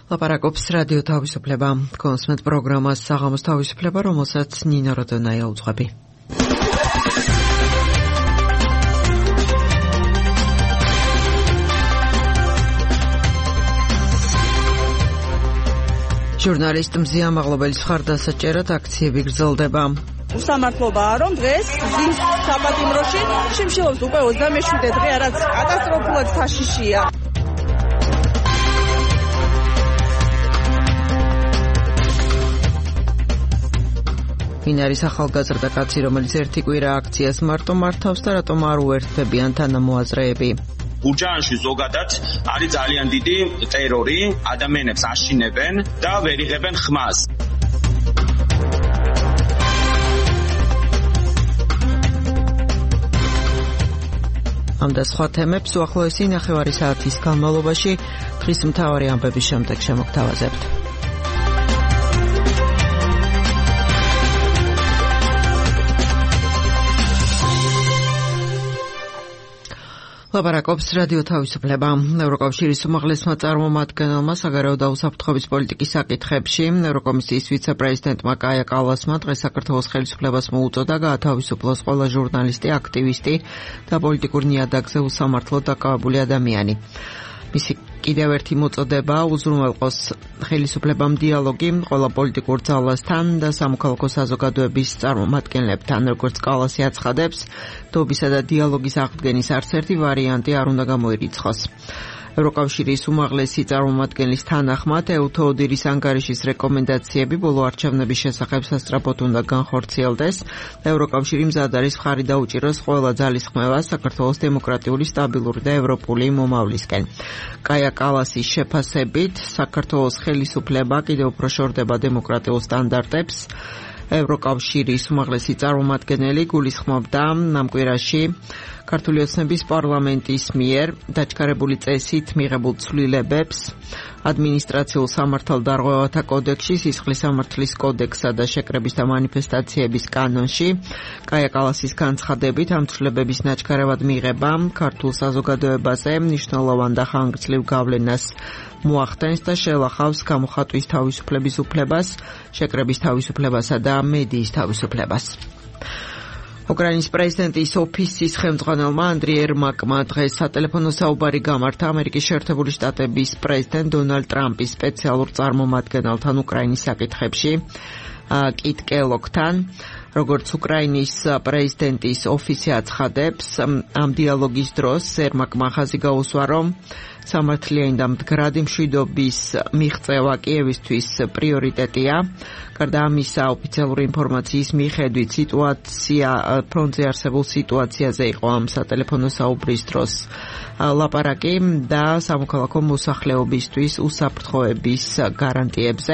ლაპარაკობს რადიო თავისუფლება. კონსმეთ პროგრამას საღამოს თავისუფლება, რომელსაც ნინო როდონაია უძღვები. ჟურნალისტ მზია მაღლობელის მხარდასაჭერად აქციები გრძელდება. უსამართლობაა, რომ დღეს გზის საპატიმროში შიმშილობს უკვე 27 დღე, რაც კატასტროფულად საშიშია. ვინ არის ახალგაზრდა კაცი, რომელიც ერთი კვირა აქციას მარტო მართავს და რატომ არ უერთდებიან თანამოაზრეები? გურჯაანში ზოგადად არის ძალიან დიდი ტერორი, ადამიანებს აშინებენ და ვერ იღებენ ხმას. ამ და სხვა თემებს უახლოესი ნახევარი საათის განმავლობაში დღის მთავარი ამბების შემდეგ შემოგთავაზებთ. ლაპარაკობს რადიო თავისუფლება. ევროკავშირის უმაღლესმა წარმომადგენელმა საგარეო და უსაფრთხოების პოლიტიკის საკითხებში ევროკომისიის ვიცე-პრეზიდენტმა კაია კალასმა დღეს საქართველოს ხელისუფლებას მოუწოდა გაათავისუფლოს ყველა ჟურნალისტი, აქტივისტი და პოლიტიკურ ნიადაგზე უსამართლოდ დაკავებული ადამიანი. მისი კიდევ ერთი მოწოდება უზრუნველყოს ხელისუფლებამ დიალოგი ყველა პოლიტიკურ ძალასთან და სამოქალაქო საზოგადოების წარმომადგენლებთან, როგორც კალასი აცხადებს, დობისა და დიალოგის აღდგენის არც ერთი ვარიანტი არ უნდა გამოირიცხოს. ევროკავშირის უმაღლესი წარმომადგენლის თანახმად ეუთოოდირის ანგარიშის რეკომენდაციები ბოლო არჩევნების შესახებ სასწრაფოდ უნდა განხორციელდეს და ევროკავშირი მზად არის მხარი დაუჭიროს ყველა ძალისხმევას საქართველოს დემოკრატიული, სტაბილური და ევროპული მომავლისკენ. კაია კალასის შეფასებით საქართველოს ხელისუფლება კიდევ უფრო შორდება დემოკრატიულ სტანდარტებს. ევროკავშირის უმაღლესი წარმომადგენელი გულისხმობდა ამ კვირაში ქართული ოცნების პარლამენტის მიერ დაჩქარებული წესით მიღებულ ცვლილებებს ადმინისტრაციულ სამართალდარღვევათა კოდექსში, სისხლის სამართლის კოდექსსა და შეკრების და მანიფესტაციების კანონში. კაია კალასის განცხადებით ამ ცვლილებების ნაჩქარევად მიღება ქართულ საზოგადოებაზე მნიშვნელოვან და ხანგრძლივ გავლენას მოახდენს და შეელახავს გამოხატვის თავისუფლების უფლებას, შეკრების თავისუფლებასა და მედიის თავისუფლებას. უკრაინის პრეზიდენტის ოფისის ხელმძღვანელმა ანდრი ერმაკმა დღეს სატელეფონო საუბარი გამართა ამერიკის შეერთებული შტატების პრეზიდენტ დონალდ ტრამპის სპეციალურ წარმომადგენელთან უკრაინის საკითხებში, კიტ კელოგთან. როგორც უკრაინის პრეზიდენტის ოფისი აცხადებს, ამ დიალოგის დროს ერმაკმა ხაზი გაუსვა, რომ სამართლიანი და მდგრადი მშვიდობის მიღწევა კიევისთვის პრიორიტეტია. გარდა ამისა, ოფიციალური ინფორმაციის მიხედვით სიტუაცია ფრონტზე არსებულ სიტუაციაზე იყო ამ სატელეფონო საუბრის დროს ლაპარაკი და სამოქალაქო მოსახლეობისთვის უსაფრთხოების გარანტიებზე.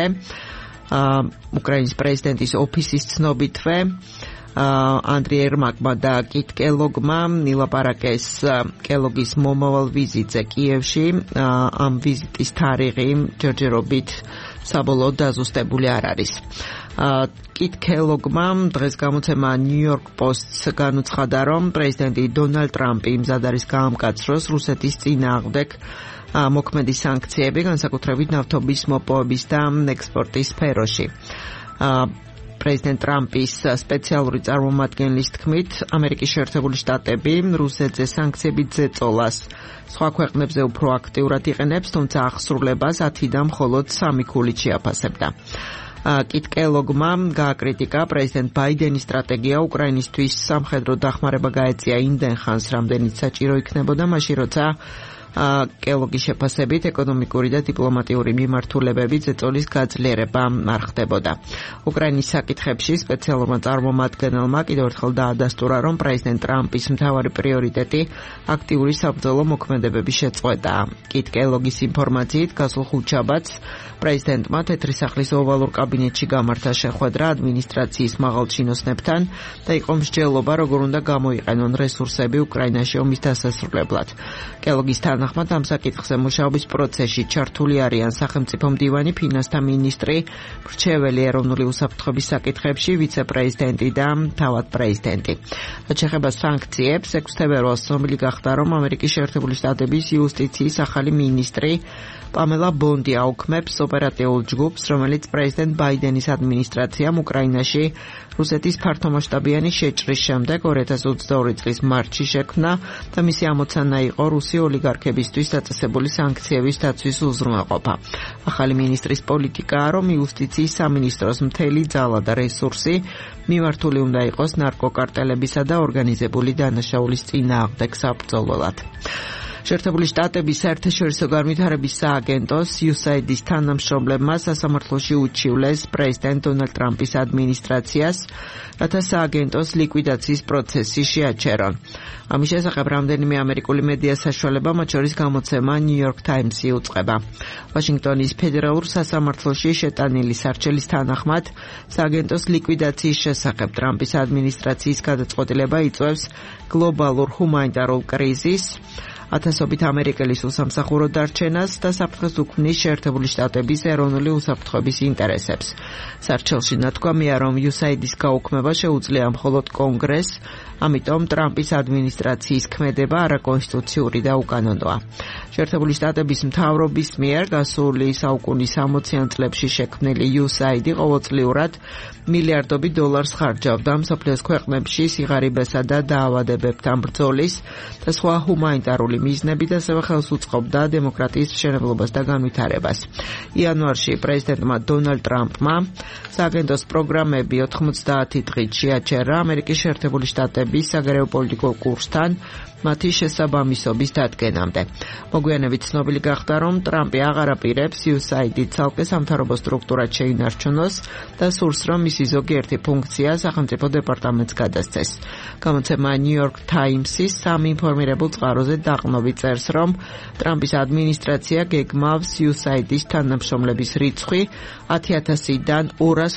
უკრაინის პრეზიდენტის ოფისის ცნობითვე ანდრი ერმაკმა და კიტ კელოგმა ილაპარაკეს კელოგის მომავალ ვიზიტზე კიევში. ამ ვიზიტის თარიღი ჯერჯერობით საბოლოოდ დაზუსტებული არ არის. კიტ კელოგმა დღეს გამოცემა New York Post-ს განუცხადა, რომ პრეზიდენტი დონალდ ტრამპი მზად არის გაამკაცროს რუსეთის წინააღმდეგ მოქმედი სანქციები, განსაკუთრებით ნავთობის მოპოვების და ექსპორტის სფეროში. პრეზიდენტ ტრამპის სპეციალური წარმომადგენლის თქმით, ამერიკის შეერთებული შტატები რუსეთზე სანქციებით ზეწოლას სხვა ქვეყნებზე უფრო აქტიურად იყენებს, თუმცა აღსრულებას 10-დან მხოლოდ 3 ქულით შეაფასებდა. კიტ კელოგმა გააკრიტიკა პრეზიდენტ ბაიდენის სტრატეგია უკრაინისთვის სამხედრო დახმარება გაეწია იმდენ ხანს, რამდენიც საჭირო იქნებოდა, მაშინ როცა კელოგის შეფასებით ეკონომიკური და დიპლომატიური მიმართულებები ზეწოლის გაძლიერება არ ხდებოდა. უკრაინის საკითხებში სპეციალურმა წარმომადგენელმა კიდევ ერთხელ დაადასტურა, რომ პრეზიდენტ ტრამპის მთავარი პრიორიტეტი აქტიური საბრძოლო მოქმედებების შეწყვეტაა. კიტ კელოგის ინფორმაციით, გასულ ხუთშაბათს პრეზიდენტმა თეთრი სახლის ოვალურ კაბინეტში გამართა შეხვედრა ადმინისტრაციის მაღალ ჩინოსნებთან და იყო მსჯელობა, როგორ უნდა გამოიყენონ რესურსები უკრაინაში ომის დასასრულებლად. კელოგის თანახმად ამ საკითხზე მუშაობის პროცესში ჩართული არიან სახელმწიფო მდივანი, ფინანსთა მინისტრი, მრჩეველი ეროვნული უსაფრთხოების საკითხებში, ვიცე-პრეზიდენტი და თავად პრეზიდენტი. რაც შეეხება სანქციებს, 6 თებერვალს ცნობილი გახდა, რომ ამერიკის შეერთებული შტატების იუსტიციის ახალი მინისტრი პამელა ბონდი აუქმებს ოპერატიულ ჯგუფს, რომელიც პრეზიდენტ ბაიდენის ადმინისტრაციამ უკრაინაში რუსეთის ფართომასშტაბიანი შეჭრის შემდეგ 2022 წლის მარტში შექმნა და მისი ამოცანა იყო რუსი ოლიგარქებისთვის დაწესებული სანქციების დაცვის უზრუნველყოფა. ახალი მინისტრის პოლიტიკაა, რომ იუსტიციის სამინისტროს მთელი ძალა და რესურსი მიმართული უნდა იყოს ნარკოკარტელებისა და ორგანიზებული დანაშაულის წინააღმდეგ საბრძოლველად. შეერთებული შტატების საერთაშორისო განვითარების სააგენტოს USAID-ის თანამშრომლებმა სასამართლოში უჩივლეს პრეზიდენტ დონალდ ტრამპის ადმინისტრაციას, რათა სააგენტოს ლიკვიდაციის პროცესი შეაჩერონ. ამის შესახებ რამდენიმე ამერიკული მედია საშუალება, მათ შორის გამოცემა New York Times-ი უწყება. ვაშინგტონის ფედერალურ სასამართლოში შეტანილი სარჩელის თანახმად, სააგენტოს ლიკვიდაციის შესახებ ტრამპის ადმინისტრაციის გადაწყვეტილება იწვევს გლობალურ ჰუმანიტარულ კრიზისს, ათასობით ამერიკელის უსამსახურო დარჩენას და საფრთხეს უქმნის შეერთებული შტატების ეროვნული უსაფრთხოების ინტერესებს. სარჩელში ნათქვამია, რომ USAID-ის გაუქმება შეუძლია მხოლოდ კონგრესს, ამიტომ ტრამპის ადმინისტრაციის ქმედება არაკონსტიტუციური და უკანონოა. შეერთებული შტატების მთავრობის მიერ გასული საუკუნის 60-იან წლებში შექმნილი USAID ყოველწლიურად მილიარდობით დოლარს ხარჯავდა მსოფლიოს ქვეყნებში სიღარიბესა და დაავადებებთან ბრძოლის და სხვა ჰუმანიტარული მიზნებით, ასევე ხელს უწყობდა დემოკრატიის მშენებლობას და განვითარებას. იანვარში პრეზიდენტმა დონალდ ტრამპმა სააგენტოს პროგრამები 90 დღით შეაჩერა ამერიკის შეერთებული შტატების საგარეო პოლიტიკურ კურსთან მათი შესაბამისობის დადგენამდე. მოგვიანებით ცნობილი გახდა, რომ ტრამპი აღარ აპირებს USAID ცალკე სამთავრობო სტრუქტურად შეინარჩუნოს და სურს, რომ მისი ზოგიერთი ფუნქცია სახელმწიფო დეპარტამენტს გადასცეს. გამოცემა New York Times-ის სამი ინფორმირებულ წყაროზე დაყრდნობით წერს, რომ ტრამპის ადმინისტრაცია გეგმავს USAID-ის თანამშრომლების რიცხვი 10,000-დან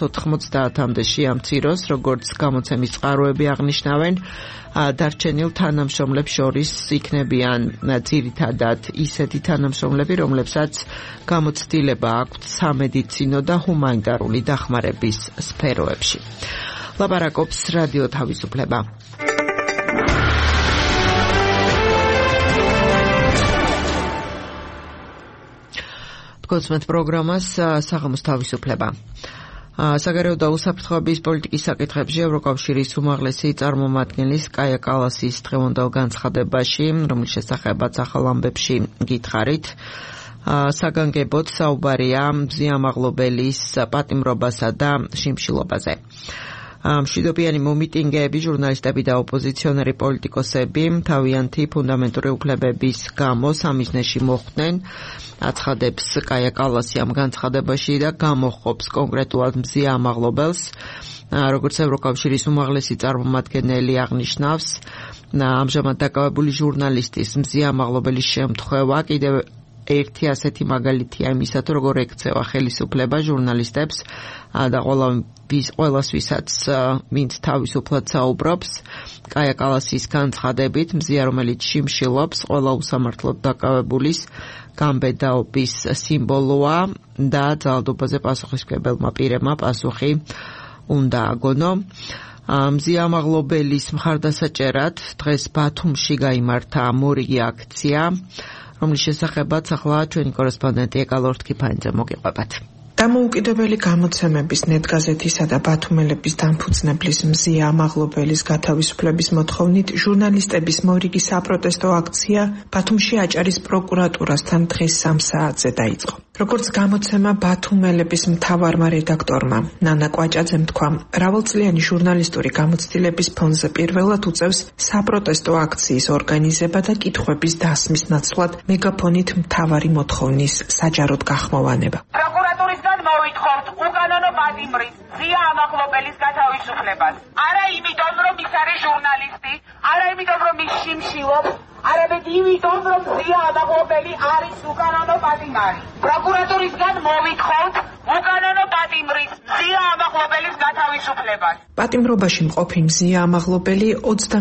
290-მდე შეამციროს, როგორც გამოცემის წყაროები აღნიშნავენ. დარჩენილ თანამშრომლებს შორის იქნებიან ძირითადად ისეთი თანამშრომლები, რომლებსაც გამოცდილება აქვთ სამედიცინო და ჰუმანიტარული დახმარების სფეროებში. ლაპარაკობს რადიო თავისუფლება. გოსმეთ პროგრამას საღამოს თავისუფლება. საგარეო და უსაფრთხოების პოლიტიკის საკითხებში ევროკავშირის უმაღლესი წარმომადგენლის კაია კალასის დღევანდელ განცხადებაში, რომლის შესახებაც ახალ ამბებში გითხარით, საგანგებოდ საუბარია მზიამაღლობელის პატიმრობასა და შიმშილობაზე. მშვიდობიანი მომიტინგეები, ჟურნალისტები და ოპოზიციონერი პოლიტიკოსები თავიანთი ფუნდამენტური უფლებების გამო სამიზნეში მოხვდნენ, აცხადებს კაია კალასი ამ განცხადებაში და გამოხობს კონკრეტულად მზიამაღლობელს, როგორც ევროკავშირის უმაღლესი წარმომადგენელი აღნიშნავს, ამჟამად დაკავებული ჟურნალისტის მზიამაღლობელის შემთხვევა კიდევ ერთი ასეთი მაგალითია იმისა, თუ როგორ ექცევა ხელისუფლება ჟურნალისტებს და ყველას ვისაც ვინც თავისუფლად საუბრობს. კაია კალასის განცხადებით, მზია, რომელიც შიმშილობს, ყველა უსამართლოდ დაკავებულის გამბედაობის სიმბოლოა და ძალადობაზე პასუხისმგებელმა პირებმა პასუხი უნდა აგონო. მზიამაღლობელის მხარდასაჭერად დღეს ბათუმში გაიმართა მორიგი აქცია, რომლის შესახებაც ახლა ჩვენი კორესპონდენტი ეკალორთ კიფანიძე მოგიყვებათ. დამოუკიდებელი გამოცემების ნეტგაზეთისა და ბათუმელების დამფუძნებლის მზია ამაღლობელის გათავისუფლების მოთხოვნით ჟურნალისტების მორიგი საპროტესტო აქცია ბათუმში აჭარის პროკურატურასთან დღეს 3 საათზე დაიწყო. როგორც გამოცემა ბათუმელების მთავარმა რედაქტორმა ნანა კვაჭაძემ თქვა, მრავალწლიანი ჟურნალისტური გამოცდილების ფონზე პირველად უწევს საპროტესტო აქციის ორგანიზება და კითხვების დასმის ნაცვლად მეგაფონით მთავარი მოთხოვნის საჯაროდ გახმოვანება. მოვითხოვთ უკანონო პატიმრის მზია ამაღლობელის გათავისუფლებას. არა იმიტომ, რომ ის არის ჟურნალისტი, არა იმიტომ, რომ ის შიმშილობს, არამედ იმიტომ, რომ მზია ამაღლობელი არის უკანონო პატიმარი. პროკურატურისგან მოვითხოვთ უკანონო პატიმრის მზია ამაღლობელის გათავისუფლებას. პატიმრობაში მყოფი მზია ამაღლობელი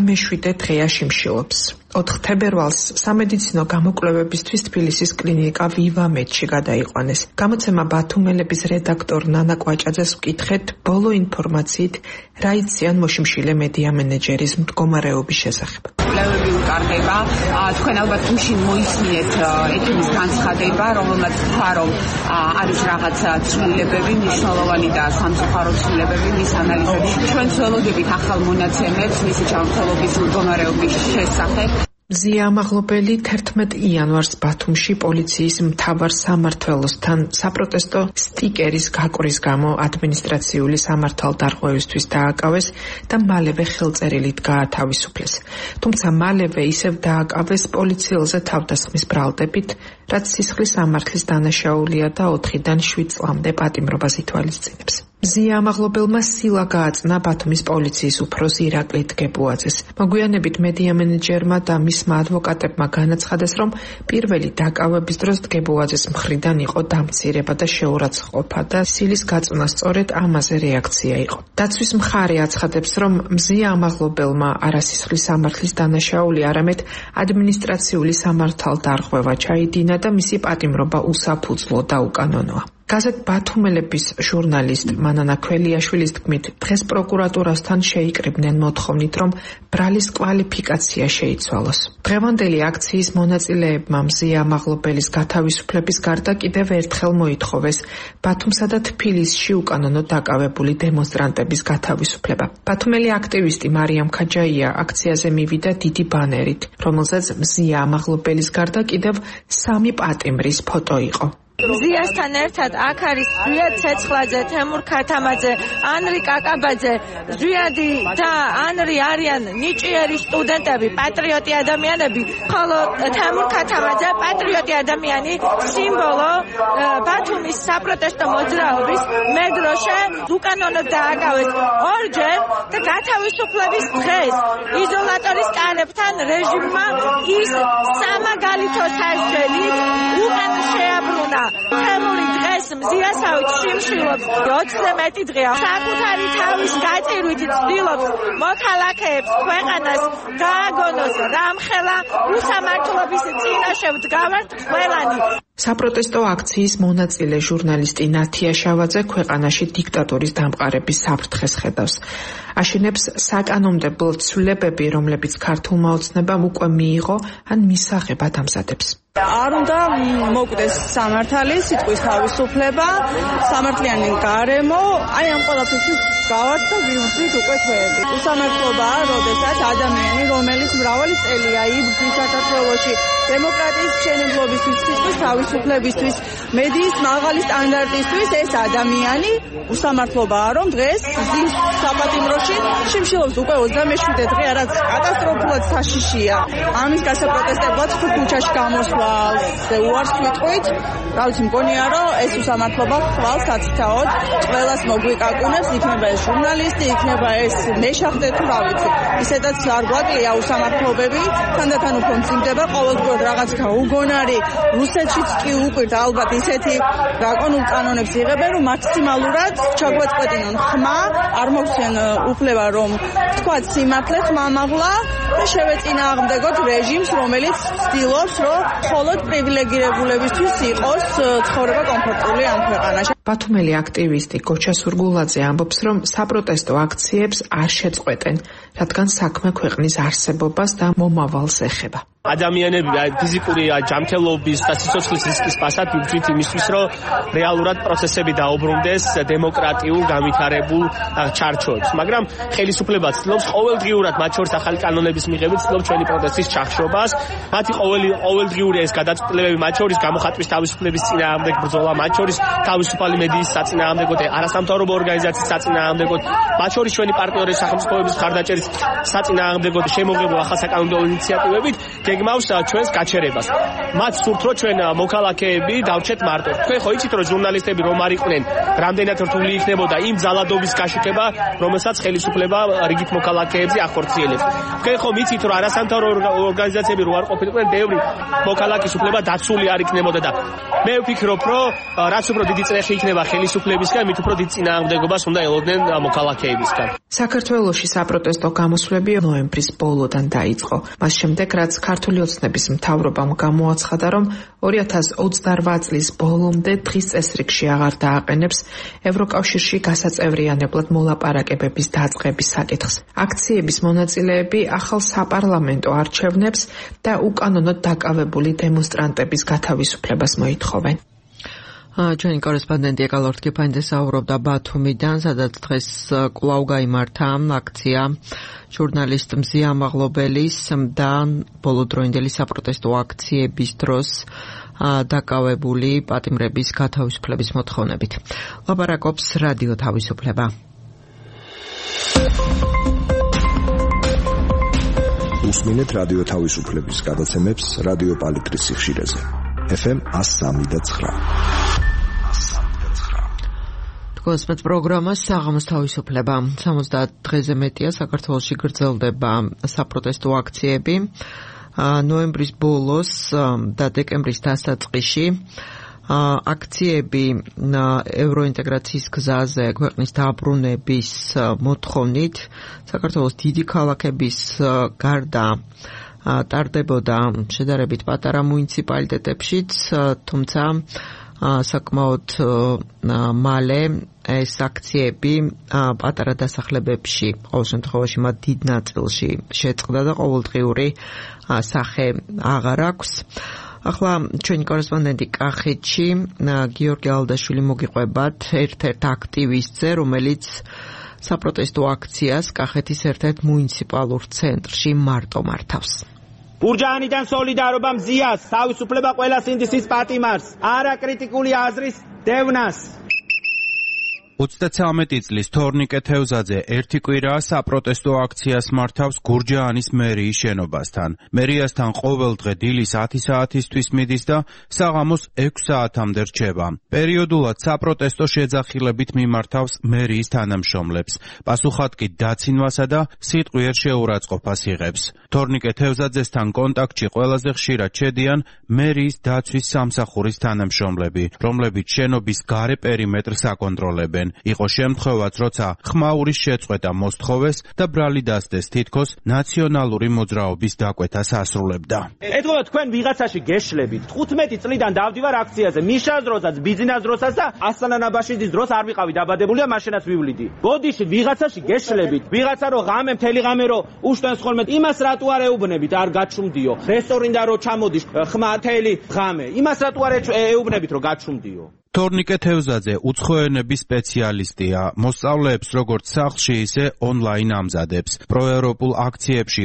27 დღეა შიმშილობს. 4 თებერვალს სამედიცინო გამოკვლევებისთვის თბილისის კლინიკა ვივამედში გადაიყვანეს. გამოცემა ბათუმელების რედაქტორ ნანა კვაჭაძეს ვკითხეთ ბოლო ინფორმაციით რა იციან მოშიმშილე მედია მენეჯერის მდგომარეობის შესახებ. კვლევები უკარდება, თქვენ ალბათ გუშინ მოისმინეთ ექიმის განცხადება, რომელმაც თქვა, რომ არის რაღაცა ცვლილებები, მნიშვნელოვანი და სამწუხარო ცვლილებები მის ანალიზებში. ჩვენ ვველოდებით ახალ მონაცემებს მისი ჯანმრთელობის მდგომარეობის შესახებ. მზია ამაღლობელი 11 იანვარს ბათუმში პოლიციის მთავარ სამმართველოსთან საპროტესტო სტიკერის გაკვრის გამო ადმინისტრაციული სამართალდარღვევისთვის დააკავეს და მალევე ხელწერილით გაათავისუფლეს. თუმცა მალევე ისევ დააკავეს პოლიციელზე თავდასხმის ბრალდებით, რაც სისხლის სამართლის დანაშაულია და 4-დან 7 წლამდე პატიმრობას ითვალისწინებს. მზია ამაღლობელმა სილა გააწნა ბათუმის პოლიციის უფროს ირაკლი დგებუაძეს. მოგვიანებით მედია მენეჯერმა და მისმა ადვოკატებმა განაცხადეს, რომ პირველი დაკავების დროს დგებუაძეს მხრიდან იყო დამცირება და შეურაცხყოფა და სილის გაწვნა სწორედ ამაზე რეაქცია იყო. დაცვის მხარე აცხადებს, რომ მზია ამაღლობელმა არა სისხლის სამართლის დანაშაული, არამედ ადმინისტრაციული სამართალდარღვევა ჩაიდინა და მისი პატიმრობა უსაფუძვლო და უკანონოა. გაზეთ ბათუმელების ჟურნალისტ მანანა ქველიაშვილის თქმით, დღეს პროკურატურასთან შეიკრიბნენ მოთხოვნით, რომ ბრალის კვალიფიკაცია შეიცვალოს. დღევანდელი აქციის მონაწილეებმა მზია ამაღლობელის გათავისუფლების გარდა კიდევ ერთხელ მოითხოვეს ბათუმსა და თბილისში უკანონო დაკავებული დემონსტრანტების გათავისუფლება. ბათუმელი აქტივისტი მარიამ ქაჯაია აქციაზე მივიდა დიდი ბანერით, რომელზეც მზია ამაღლობელის გარდა კიდევ 3 პატიმრის ფოტო იყო. მზიასთან ერთად აქ არის ზვიად ცეცხლაძე, თემურ ქათამაძე, ანრი კაკაბაძე, ზვიადი და ანრი არიან ნიჭიერი სტუდენტები, პატრიოტი ადამიანები, ხოლო თემურ ქათამაძე პატრიოტი ადამიანი, სიმბოლო ბათუმის საპროტესტო მოძრაობის მედროშე უკანონოდ დააკავეს 2-ჯერ და გათავისუფლების დღეს იზოლატორის კარებთან რეჟიმმა ის სამაგალითო სასჯელით უკან შეაბრუნა. თემური დღეს მზიასავით შიმშილობს 20-ზე მეტი დღეა. საკუთარი თავის გაწირვით ცდილობს მოქალაქეებს ქვეყანას გააგონოს რამხელა უსამართლობის წინაშე ვდგავართ ყველანი. საპროტესტო აქციის მონაწილე ჟურნალისტი ნათია შავაძე ქვეყანაში დიქტატურის დამყარების საფრთხეს ხედავს. აშენებს საკანონმდებლო ცვლილებები, რომლებიც ქართულმა ოცნებამ უკვე მიიღო, ან მისაღებად ამზადებს. არ უნდა მოკვდეს სამართალი, სიტყვის თავისუფლება, სამართლიანი გარემო, აი ამ ყველაფერს გავართ და ვივხვდით უკვე თვეები. უსამართლობაა, როდესაც ადამიანი, რომელიც მრავალი წელია იბრძვის საქართველოში დემოკრატიის მშენებლობისთვის, სიტყვის თავისუფლებისთვის, მედიის მაღალი სტანდარტისთვის, ეს ადამიანი უსამართლობაა, რომ დღეს ზის საპატიმროში შიმშილობს უკვე 27 დღე, რაც კატასტროფულად საშიშია. ამის გასაპროტესტებლად ქუჩაში გამოსვლას უარს ვიტყვით. რა ვიცი, მგონია, რომ ეს უსამართლობა ხვალ საცითაოდ ყველას მოგვიკაკუნებს, იქნება ეს ჟურნალისტი, იქნება ეს მეშახტე თუ რა ვიცი. ისედაც არ გვაკლია უსამართლობები, თანდათან უფრო მძიმდება, ყოველდღიურად რაღაც გაუგონარი. რუსეთშიც კი უკვირთ ალბათ ისეთი დრაკონულ კანონებს იღებენ, რომ მაქსიმალურად ჩაგვაწყვეტინონ ხმა, არ მოგვცენ უფლება, რომ თქვათ სიმართლე ხმა მაღლა და შევეწინააღმდეგოთ რეჟიმს, რომელიც ცდილობს, რომ მხოლოდ პრივილეგირებულებისთვის იყოს ცხოვრება კომფორტული ამ ქვეყანაში. ბათუმელი აქტივისტი გოჩა სურგულაძე ამბობს, რომ საპროტესტო აქციებს არ შეწყვეტენ, რადგან საქმე ქვეყნის არსებობას და მომავალს ეხება. ადამიანები ფიზიკური ჯანმრთელობის და სიცოცხლის რისკის პასად ვიბრძვით იმისთვის, რომ რეალურად პროცესები დაუბრუნდეს დემოკრატიულ განვითარებულ ჩარჩოებს. მაგრამ ხელისუფლება ცდილობს ყოველდღიურად, მათ შორის ახალი კანონების მიღებით, ცდილობს ჩვენი პროტესტის ჩახშობას. მათი ყოველდღიური ეს გადაწყვეტილებები, მათ შორის გამოხატვის თავისუფლების წინააღმდეგ ბრძოლა, მათ შორის თავისუფალი მედიის საწინააღმდეგოდ, არასამთავრობო ორგანიზაციის საწინააღმდეგოდ, მათ შორის ჩვენი პარტნიორების სახელმწიფოების მხარდაჭერის საწინააღმდეგოდ შემოღებულ ახალ საკანონმდებლო ინიციატივებით გეგმავს ჩვენს გაჩერებას. მათ სურთ, რომ ჩვენ მოქალაქეები დავჩეთ მარტო. თქვენ ხო იცით, რომ ჟურნალისტები რომ არ იყვნენ, რამდენად რთული იქნებოდა იმ ძალადობის გაშუქება, რომელსაც ხელისუფლება რიგით მოქალაქეებზე ახორციელებს. თქვენ ხო მიცით, რომ არასამთავრობო ორგანიზაციები რო არ ყოფილიყვნენ, ბევრი მოქალაქის უფლება დაცული არ იქნებოდა და მე ვფიქრობ, რომ რაც უფრო დიდი წრეხი იქნება იქნება ხელისუფლებისგან, მით უფრო დიდ წინააღმდეგობას უნდა ელოდნენ მოქალაქეებისგან. საქართველოში საპროტესტო გამოსვლები ნოემბრის ბოლოდან დაიწყო. მას შემდეგ, რაც ქართული ოცნების მთავრობამ გამოაცხადა, რომ 2028 წლის ბოლომდე დღის წესრიგში აღარ დააყენებს ევროკავშირში გასაწევრიანებლად მოლაპარაკებების დაწყების საკითხს. აქციების მონაწილეები ახალ საპარლამენტო არჩევნებს და უკანონოდ დაკავებული დემონსტრანტების გათავისუფლებას მოითხოვენ. ჩვენი კორესპონდენტი ეკალორთ კიფაინძე საუბრობდა ბათუმიდან, სადაც დღეს კვლავ გაიმართა აქცია ჟურნალისტ მზია ამაღლობელის და ბოლოდროინდელი საპროტესტო აქციების დროს დაკავებული პატიმრების გათავისუფლების მოთხოვნებით. ლაპარაკობს რადიო თავისუფლება. უსმინეთ რადიო თავისუფლების გადაცემებს რადიო პალიტრის სიხშირეზე. FM 103.9. გოსმეთ პროგრამა საღამოს თავისუფლება. 70 დღეზე მეტია საქართველოში გრძელდება საპროტესტო აქციები. ნოემბრის ბოლოს და დეკემბრის დასაწყისში აქციები ევროინტეგრაციის გზაზე ქვეყნის დაბრუნების მოთხოვნით საქართველოს დიდი ქალაქების გარდა ტარდებოდა შედარებით პატარა მუნიციპალიტეტებშიც, თუმცა საკმაოდ მალე ეს აქციები პატარა დასახლებებში, ყოველ შემთხვევაში მათ დიდ ნაწილში შეწყდა და ყოველდღიური სახე აღარ აქვს. ახლა ჩვენი კორესპონდენტი კახეთში გიორგი ალდაშვილი მოგიყვებათ ერთ-ერთ აქტივისტზე, რომელიც საპროტესტო აქციას კახეთის ერთ-ერთ მუნიციპალურ ცენტრში მარტო მართავს. გურჯაანიდან სოლიდარობა მზიას, თავისუფლება ყველა სინდისის პატიმარს, არა კრიტიკული აზრის დევნას. 33 წლის თორნიკე თევზაძე ერთი კვირაა საპროტესტო აქციას მართავს გურჯაანის მერიის შენობასთან. მერიასთან ყოველდღე დილის 10 საათისთვის მიდის და საღამოს 6 საათამდე რჩება. პერიოდულად საპროტესტო შეძახილებით მიმართავს მერიის თანამშრომლებს. პასუხად კი დაცინვასა და სიტყვიერ შეურაცხყოფას იღებს. თორნიკე თევზაძესთან კონტაქტში ყველაზე ხშირად შედიან მერიის დაცვის სამსახურის თანამშრომლები, რომლებიც შენობის გარე პერიმეტრს აკონტროლებენ. იყო შემთხვევაც, როცა ხმაურის შეწყვეტა მოსთხოვეს და ბრალი დასდეს თითქოს ნაციონალური მოძრაობის დაკვეთას ასრულებდა. ეთქობა თქვენ ვიღაცაში გეშლებით. 15 წლიდან დავდივარ აქციაზე, მიშას დროსაც, ბიძინას დროსაც და ასლანაბაშიძის დროს არ ვიყავი დაბადებული და მაშინაც ვივლიდი. ბოდიში ვიღაცაში გეშლებით. ვიღაცა რო ღამე მთელი ღამე რო უშტენს ხოლმე, იმას რატო არ ეუბნებით, არ გაჩუმდიო. რესტორნიდან რო ჩამოდის ხმა მთელი ღამე. იმას რატო არ ეუბნებით, რომ გაჩუმდიო. თორნიკე თევზაძე უცხოენების სპეციალისტია. მოსწავლეებს როგორც სახლში, ისე ონლაინ ამზადებს. პროევროპულ აქციებში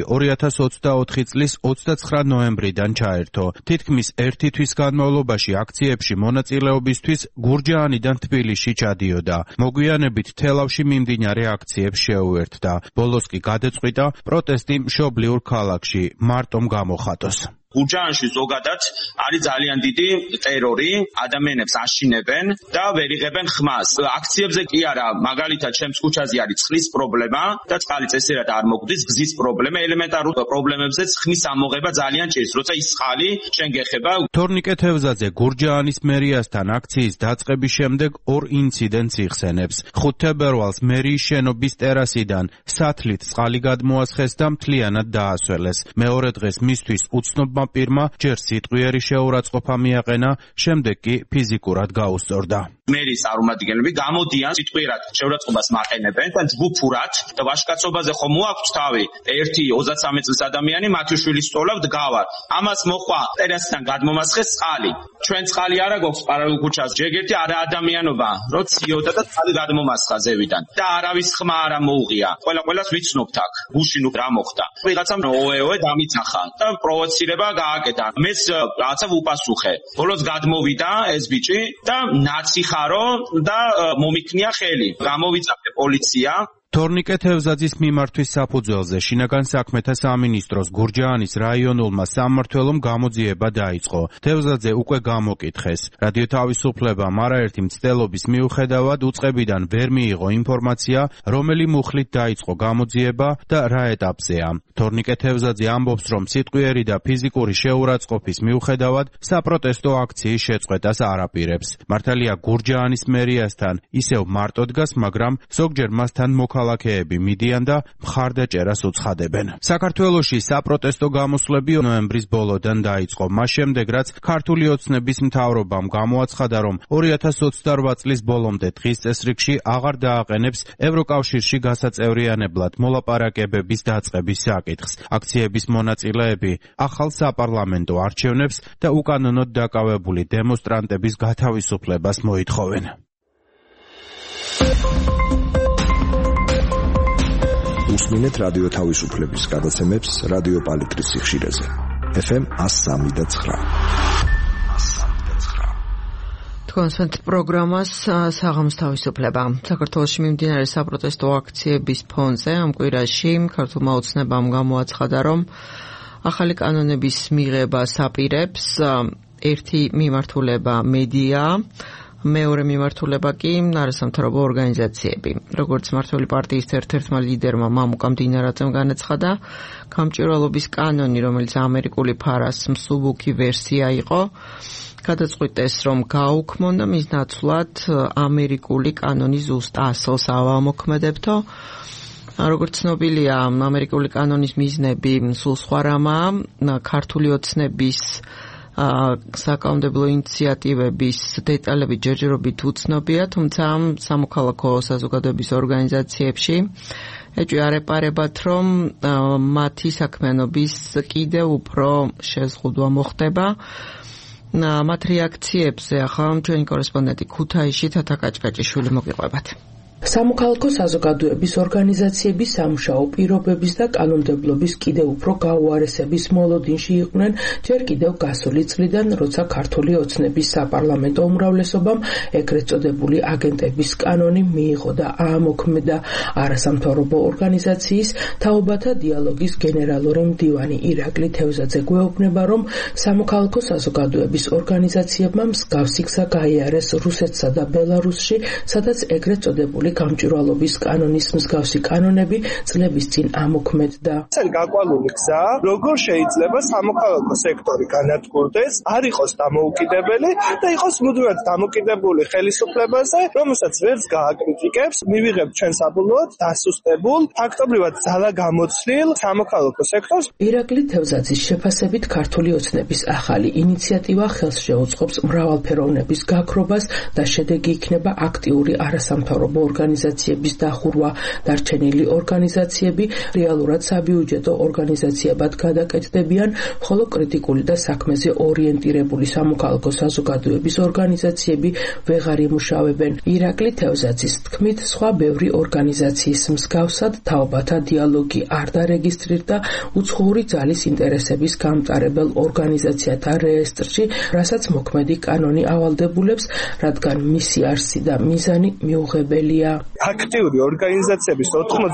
2024 წლის 29 ნოემბრიდან ჩაერთო. თითქმის ერთი თვის განმავლობაში აქციებში მონაწილეობისთვის გურჯაანიდან თბილისში ჩადიოდა. მოგვიანებით თელავში მიმდინარე აქციებს შეუერთდა. ბოლოს კი გადაწყვიტა პროტესტი მშობლიურ ქალაქში მარტომ გამოხატოს. გურჯაანში ზოგადად არის ძალიან დიდი ტერორი, ადამიანებს აშინებენ და ვერ იღებენ ხმას. აქციებზე კი არა, მაგალითად ჩემს ქუჩაზე არის წყლის პრობლემა და წყალი წესიერად არ მოგვდის, გზის პრობლემა, ელემენტარულ პრობლემებზეც ხმის ამოღება ძალიან ჭირს, როცა ის წყალი შენ გეხება. თორნიკე თევზაძე გურჯაანის მერიასთან აქციის დაწყების შემდეგ ორ ინციდენტს იხსენებს. 5 თებერვალს მერიის შენობის ტერასიდან სათლით წყალი გადმოასხეს და მთლიანად დაასველეს. მეორე დღეს მისთვის უცნობმა პირმა ჯერ სიტყვიერი შეურაცხყოფა მიაყენა, შემდეგ კი ფიზიკურად გაუსწორდა. მერის წარმომადგენლები გამოდიან სიტყვიერად შეურაცხყოფას მაყენებენ და ჯგუფურად და ვაჟკაცობაზე ხომ მოაქვთ თავი. ერთი 33 წლის ადამიანი მათიშვილის სტოლავ დგავარ. ამას მოყვა ტერასიდან გადმომასხეს წყალი. ჩვენ წყალი არა გვაქვს პარალელ ქუჩას. ჯეგერთი არა ადამიანობა, რო ციოდა და წყალი გადმომასხა ზევიდან. და არავის ხმა არა მოუღია. ყველას ვიცნობთ აქ. გუშინ რა მოხდა. ვიღაცამ ოე დამიცახა და პროვოცირება გააკეთა. მეც რაღაცა ვუპასუხე. ბოლოს გადმოვიდა ეს ბიჭი და ნაცი ხარო და მომიქნია ხელი. გამოვიწაფე პოლიცია თორნიკე თევზაძის მიმართვის საფუძველზე შინაგან საქმეთა სამინისტროს გურჯაანის რაიონულმა სამმართველომ გამოძიება დაიწყო. თევზაძე უკვე გამოკითხეს. რადიო თავისუფლებამ არაერთი მცდელობის მიუხედავად უწყებიდან ვერ მიიღო ინფორმაცია, რომელი მუხლით დაიწყო გამოძიება და რა ეტაპზეა. თორნიკე თევზაძე ამბობს, რომ სიტყვიერი და ფიზიკური შეურაცხყოფის მიუხედავად საპროტესტო აქციის შეწყვეტას არ აპირებს. მართალია გურჯაანის მერიასთან ისევ მარტო დგას, მაგრამ ზოგჯერ მასთან მოქალაქეები მიდიან და მხარდაჭერას უცხადებენ. საქართველოში საპროტესტო გამოსვლები ნოემბრის ბოლოდან დაიწყო. მას შემდეგ, რაც ქართული ოცნების მთავრობამ გამოაცხადა, რომ 2028 წლის ბოლომდე დღის წესრიგში აღარ დააყენებს ევროკავშირში გასაწევრიანებლად მოლაპარაკებების დაწყების საკითხს. აქციების მონაწილეები ახალ საპარლამენტო არჩევნებს და უკანონოდ დაკავებული დემონსტრანტების გათავისუფლებას მოითხოვენ. უსმინეთ რადიო თავისუფლების გადაცემებს რადიო პალიტრის სიხშირეზე. FM 103.9. თქვენს პროგრამას საღამოს თავისუფლება. საქართველოში მიმდინარე საპროტესტო აქციების ფონზე ამ კვირაში ქართულმა ოცნებამ გამოაცხადა, რომ ახალი კანონების მიღებას აპირებს ერთი მიმართულება მედია, მეორე მიმართულება კი არასამთავრობო ორგანიზაციები. როგორც მმართველი პარტიის ერთ-ერთმა ლიდერმა მამუკამ დინარაძემ განაცხადა, გამჭვირვალობის კანონი, რომელიც ამერიკული ფარას მსუბუქი ვერსია იყო, გადაწყვიტეს, რომ გაუქმონ და მის ნაცვლად ამერიკული კანონის ზუსტ ასლს ავამოქმედებთო. როგორც ცნობილია, ამერიკული კანონის მიზნები სულ სხვა რამაა. ქართული ოცნების საკანონმდებლო ინიციატივების დეტალები ჯერჯერობით უცნობია, თუმცა სამოქალაქო საზოგადოების ორგანიზაციებში ეჭვი არ ეპარებათ, რომ მათი საქმიანობის კიდევ უფრო შეზღუდვა მოხდება. მათ რეაქციებზე ახლა ჩვენი კორესპონდენტი ქუთაისში თათა კაჭკაჭიშვილი მოგიყვებათ. სამოქალაქო საზოგადოების ორგანიზაციების სამუშაო პირობების და კანონმდებლობის კიდევ უფრო გაუარესების მოლოდინში იყვნენ ჯერ კიდევ გასული წლიდან, როცა ქართული ოცნების საპარლამენტო უმრავლესობამ ეგრეთ წოდებული აგენტების კანონი მიიღო და აამოქმედა. არასამთავრობო ორგანიზაციის თაობათა დიალოგის გენერალური მდივანი ირაკლი თევზაძე გვეუბნება, რომ სამოქალაქო საზოგადოების ორგანიზაციებმა მსგავსი გზა გაიარეს რუსეთსა და ბელარუსში, სადაც ეგრეთ წოდებული გამჭვირვალობის კანონის მსგავსი კანონები წლების წინ ამოქმედდა. ეს გაყვანილი გზა, როგორ შეიძლება სამოქალაქო სექტორი განადგურდეს, არ იყოს დამოუკიდებელი და იყოს მუდმივად დამოკიდებული ხელისუფლებაზე, რომელსაც ვერც გააკრიტიკებს, მივიღებთ ჩვენ საბოლოოდ დასუსტებულ, ფაქტობრივად ძალა გამოცდილ სამოქალაქო სექტორს. ირაკლი თევზაძის შეფასებით ქართული ოცნების ახალი ინიციატივა ხელს შეუწყობს მრავალფეროვნების გაქრობას და შედეგი იქნება აქტიური არასამთავრობო ორგანიზაციების დახურვა. დარჩენილი ორგანიზაციები რეალურად საბიუჯეტო ორგანიზაციებად გადაკეთდებიან, ხოლო კრიტიკული და საქმეზე ორიენტირებული სამოქალაქო საზოგადოების ორგანიზაციები ვეღარ იმუშავებენ. ირაკლი თევზაძის თქმით, სხვა ბევრი ორგანიზაციის მსგავსად თაობათა დიალოგი არ დარეგისტრირდა უცხოური ძალის ინტერესების გამტარებელ ორგანიზაციათა რეესტრში, რასაც მოქმედი კანონი ავალდებულებს, რადგან მისი არსი და მიზანი მიუღებელია. აქტიური ორგანიზაციების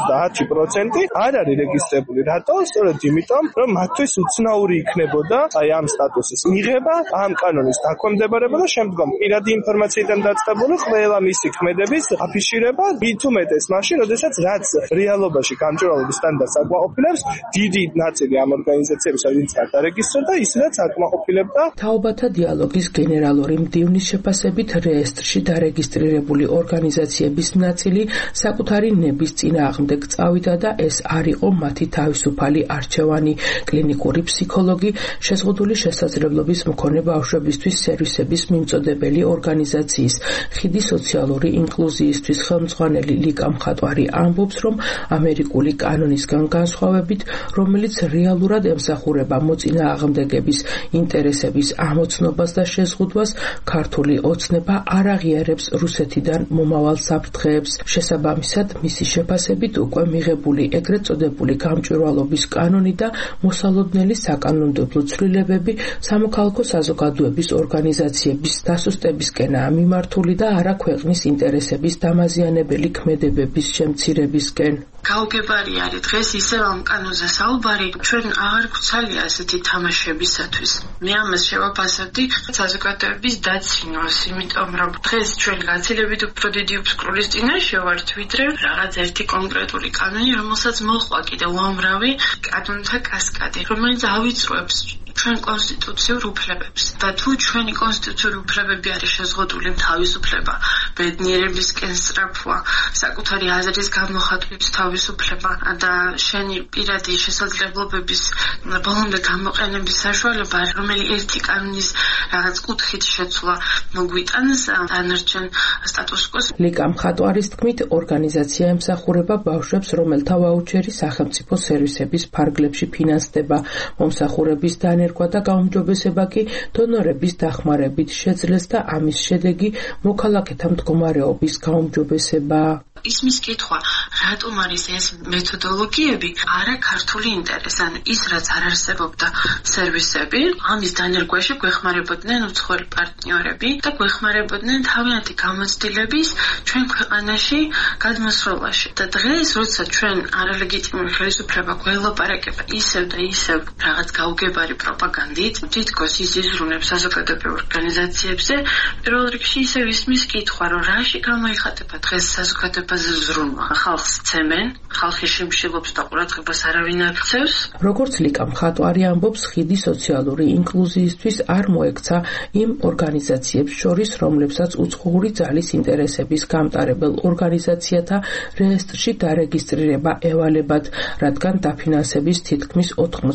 90% არ არის რეგისტრირებული. რატო? სწორედ იმიტომ, რომ მათთვის უცნაური იქნებოდა ამ სტატუსის მიღება, ამ კანონის დაქვემდებარება და შემდგომ პირადი ინფორმაციიდან დაწყებული ყველა მისი ქმედების აფიშირება, მით უმეტეს მაშინ, როდესაც რაც რეალობაში გამჭვირვალობის სტანდარტს აკმაყოფილებს, დიდი ნაწილი ამ ორგანიზაციებისა, ვინც არ დარეგისტრირდა, ისედაც აკმაყოფილებდა. თაობათა დიალოგის გენერალური მდივნის შეფასებით რეესტრში დარეგისტრირებული ორგანიზაციების ნაწილი საკუთარი ნების წინააღმდეგ წავიდა და ეს არ იყო მათი თავისუფალი არჩევანი. კლინიკური ფსიქოლოგი, შეზღუდული შესაძლებლობის მქონე ბავშვებისთვის სერვისების მიმწოდებელი ორგანიზაციის ხიდი სოციალური ინკლუზიისთვის ხელმძღვანელი ლიკა მხატვარი ამბობს, რომ ამერიკული კანონისგან განსხვავებით, რომელიც რეალურად ემსახურება მოწინააღმდეგების ინტერესების ამოცნობას და შეზღუდვას, ქართული ოცნება არ აღიარებს რუსეთიდან მომავალ საფრთხეებს. მიღებს. შესაბამისად, მისი შეფასებით უკვე მიღებული ეგრეთ წოდებული გამჭვირვალობის კანონი და მოსალოდნელი საკანონმდებლო ცვლილებები სამოქალაქო საზოგადოების ორგანიზაციების დასუსტებისკენაა მიმართული და არა ქვეყნის ინტერესების დამაზიანებელი ქმედებების შემცირებისკენ. გაუგებარი არის დღეს ისევ ამ კანონზე საუბარი, ჩვენ აღარ გვცალია ასეთი თამაშებისათვის. მე ამას შევაფასებდი საზოგადოების დაცინვას, იმიტომ რომ დღეს ჩვენ გაცილებით უფრო დიდი უფსკრულის წინაშე ვართ, ვიდრე რაღაც ერთი კონკრეტული კანონი, რომელსაც მოჰყვა კიდევ უამრავი კანონთა კასკადი, რომელიც ავიწროებს ჩვენ კონსტიტუციურ უფლებებს და თუ ჩვენი კონსტიტუციური უფლებები არის შეზღუდული თავისუფლება, ბედნიერებისკენ სწრაფვა, საკუთარი აზრის გამოხატვის თავისუფლება და შენი პირადი შესაძლებლობების ბოლომდე გამოყენების საშუალება, რომელიც ერთი კანონის რაღაც კუთხით შეცვლა მოგვიტანს დანარჩენ სტატუს-კვოს. ლიკა მხატვარის თქმით, ორგანიზაცია ემსახურება ბავშვებს, რომელთა ვაუჩერი სახელმწიფო სერვისების ფარგლებში ფინანსდება. მომსახურების დანერგვა და გაუმჯობესება კი დონორების დახმარებით შეძლეს და ამის შედეგი მოქალაქეთა მდგომარეობის გაუმჯობესება. ისმის კითხვა, რატომ არის ეს მეთოდოლოგიები არა ქართული ინტერესი, ანუ ის რაც არ არსებობდა სერვისები, ამის დანერგვაში გვეხმარებოდნენ უცხოელი პარტნიორები და გვეხმარებოდნენ თავიანთი გამოცდილების ჩვენ ქვეყანაში გადმოსროლაში. და დღეს, როცა ჩვენ არალეგიტიმური ხელისუფლება გველაპარაკება ისევ და ისევ რაღაც გაუგებარი პროპაგანდით, თითქოს ის იზრუნებს საზოგადოებრივ ორგანიზაციებზე, პირველ რიგში ისევ ისმის კითხვა, რომ რაში გამოიხატება დღეს საზოგადოება ზრუნვა. ხალხს ცემენ, ხალხი შიმშილობს და ყურადღებას არავინ არ ქცევს. როგორც ლიკა მხატვარი ამბობს, ხიდი სოციალური ინკლუზიისთვის არ მოექცა იმ ორგანიზაციებს შორის, რომლებსაც უცხოური ძალის ინტერესების გამტარებელ ორგანიზაციათა რეესტრში დარეგისტრირება ევალებათ, რადგან დაფინანსების თითქმის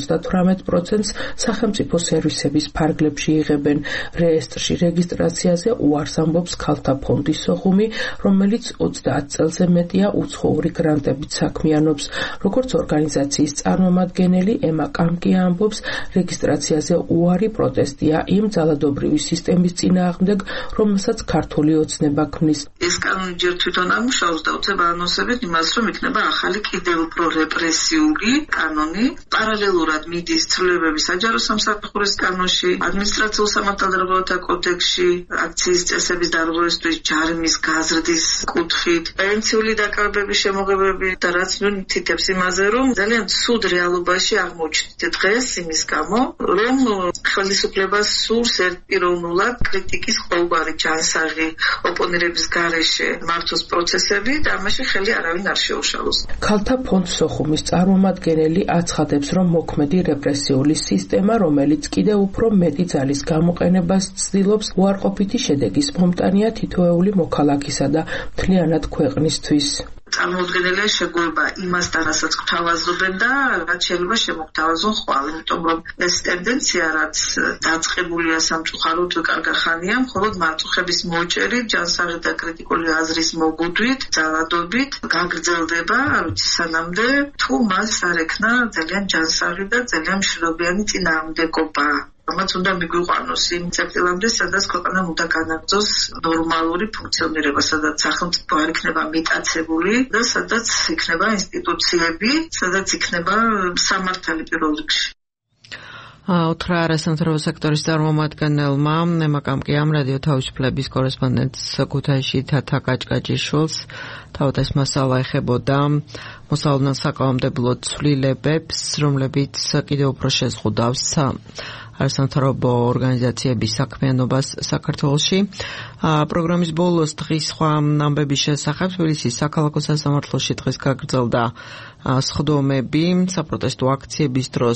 98%-ს სახელმწიფო სერვისების ფარგლებში იღებენ. რეესტრში რეგისტრაციაზე უარს ამბობს ქალთა ფონდის სოხუმი, რომელიც 30 წელზე მეტია უცხოური გრანტებით საქმიანობს. როგორც ორგანიზაციის წარმომადგენელი ემა კამკი ამბობს, რეგისტრაციაზე უარი პროტესტია იმ ძალადობრივი სისტემის წინააღმდეგ, რომელსაც ქართული ოცნება ქმნის. ეს კანონი ჯერ თვითონ ამუშავებს და უცებ ანონსებით იმას, რომ იქნება ახალი კიდევ უფრო რეპრესიული კანონი. პარალელურად მიდის ცვლილებები საჯარო სამსახურის კანონში, ადმინისტრაციულ სამართალდარღვევათა კოდექსში, აქციის წესების დარღვევისთვის ჯარიმის გაზრდის კუთხით, პრევენციული დაკავებების შემოღებები და რაც ნუ თითებს იმაზე, რომ ძალიან ცუდ რეალობაში აღმოჩნდით დღეს იმის გამო, რომ ხელისუფლებას სურს ერთპიროვნულად კრიტიკის ყოველგვარი ჯანსაღი ოპონირების გარეშე მართოს პროცესები და ამაში ხელი არავინ არ შეუშალოს. ქალთა ფონდ სოხუმის წარმომადგენელი აცხადებს, რომ მოქმედი რეპრესიული სისტემა, რომელიც კიდევ უფრო მეტი ძალის გამოყენებას ცდილობს, უარყოფითი შედეგის მომტანია თითოეული მოქალაქისა და მთლიანად ქვეყნისთვის. წარმოუდგენელია შეგუება იმასთან, რასაც გვთავაზობენ და რაც შეიძლება შემოგთავაზონ ხვალ, იმიტომ რომ ეს ტენდენცია, რაც დაწყებულია სამწუხაროდ კარგახანია, მხოლოდ მარტოხების მოჭერით, ჯანსაღი და კრიტიკული აზრის მოგუდვით, ძალადობით გაგრძელდება, სანამდე თუ მას არ ექნა ძალიან ჯანსაღი და ძალიან მშვიდობიანი წინააღმდეგობა. ამაც უნდა მიგვიყვანოს იმ წერტილამდე, სადაც ქვეყანა უნდა განაგრძოს ნორმალური ფუნქციონირება, სადაც სახელმწიფო არ იქნება მიტაცებული და სადაც იქნება ინსტიტუციები, სადაც იქნება სამართალი პირველ რიგში. უთხრა არასამთავრობო სექტორის წარმომადგენელმა ემა კამკიამ რადიო თავისუფლების კორესპონდენტს ქუთაისში თათა კაჭკაჭიშვილს თავად ეს მასალა ეხებოდა მოსალოდნელ საკანონმდებლო ცვლილებებს, რომლებიც კიდევ უფრო შეზღუდავს არასამთავრობო ორგანიზაციების საქმიანობას საქართველოში. პროგრამის ბოლოს დღის სხვა ამბების შესახებ თბილისის საქალაქო სასამართლოში დღეს გაგრძელდა სხდომები საპროტესტო აქციების დროს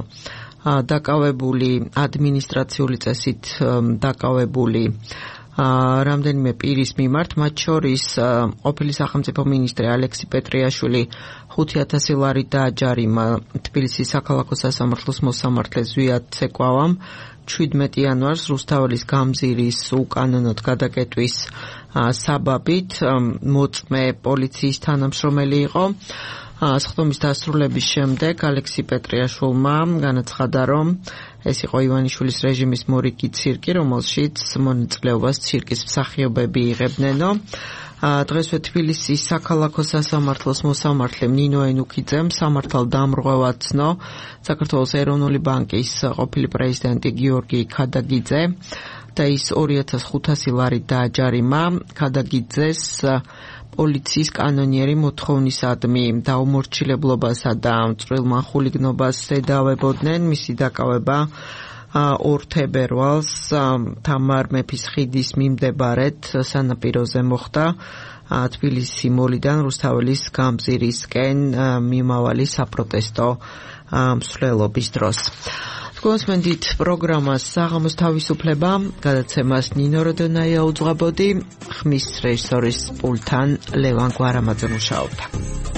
დაკავებული ადმინისტრაციული წესით დაკავებული რამდენიმე პირის მიმართ, მათ შორის ყოფილი სახელმწიფო მინისტრი ალექსი პეტრიაშვილი 5,000 ლარი დააჯარიმა თბილისის საქალაქო სასამართლოს მოსამართლე ზვიად ცეკვავამ 17 იანვარს რუსთაველის გამზირის უკანონოდ გადაკეტვის საბაბით მოწმე პოლიციის თანამშრომელი იყო. სხდომის დასრულების შემდეგ ალექსი პეტრიაშვილმა განაცხადა, რომ ეს იყო ივანიშვილის რეჟიმის მორიგი ცირკი, რომელშიც მონაწილეობას ცირკის მსახიობები იღებდნენო. დღესვე თბილისის საქალაქო სასამართლოს მოსამართლე ნინო ენუქიძემ სამართალ დამრღვევად ცნო საქართველოს ეროვნული ბანკის ყოფილი პრეზიდენტი გიორგი ქადაგიძე და ის 2500 ლარი დააჯარიმა. ქადაგიძეს პოლიციის კანონიერი მოთხოვნისადმი დაუმორჩილებლობასა და წვრილმან ხულიგნობას ედავებოდნენ. მისი დაკავება 2 თებერვალს თამარ მეფის ხიდის მიმდებარედ სანაპიროზე მოხდა თბილისი მოლიდან რუსთაველის გამზირისკენ მიმავალი საპროტესტო მსვლელობის დროს. გოსმენდით პროგრამას საღამოს თავისუფლება გადაცემას ნინო როდონაია უძღვებოდი, ხმის რეჟისორის პულტთან ლევან გვარამაძე მუშაობდა.